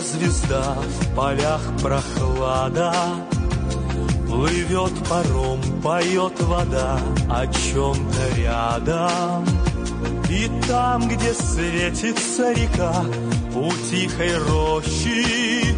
звезда, в полях прохлада. Плывет паром, поет вода о чем-то рядом. И там, где светится река, у тихой рощи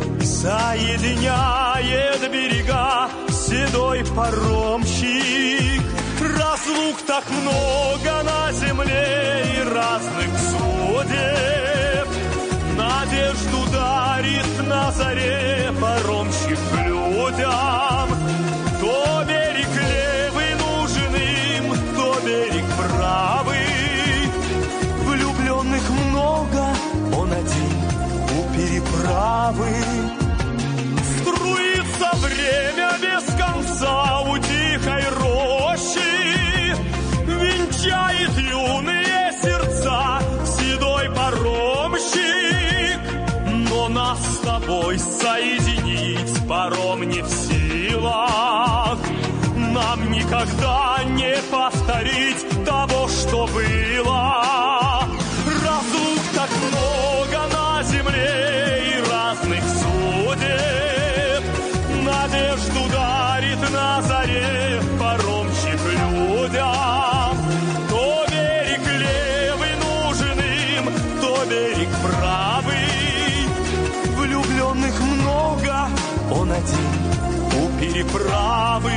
соединяет берега седой паромщик. Разлук так много на земле и разных судеб. Надежду дарит на заре паромщик людям. То берег левый нужен им, то берег правый. Влюбленных много, он один у переправы. Струится время без конца у тихой рощи. Венчает юные сердца седой паромщик. Но нас с тобой соединить паром не в силах. Нам никогда не повторить того, что было. Разлук так много на земле и разных судеб. Надежду дарит на заре паромщик людям. То берег левый нужен им, то берег правый. Влюбленных много, он один у переправы.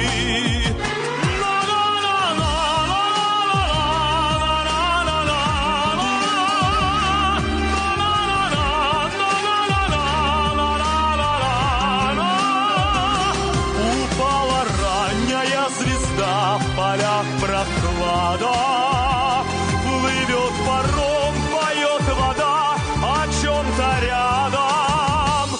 В полях прохлада. Плывет паром, поет вода о чем-то рядом.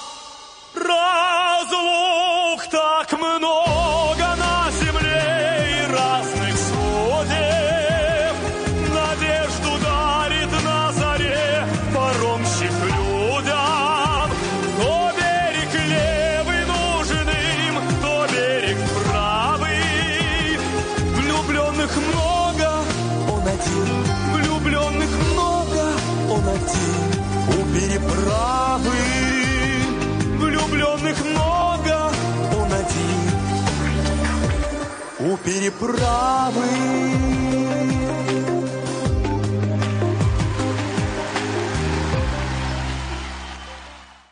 Разлук так много на земле и разных судеб. Надежду дарит на заре паромщик людям. То берег левый нужен им, то берег правый. Влюбленных много, он один. Влюбленных много, он один у переправы. Влюбленных много, он один у переправы.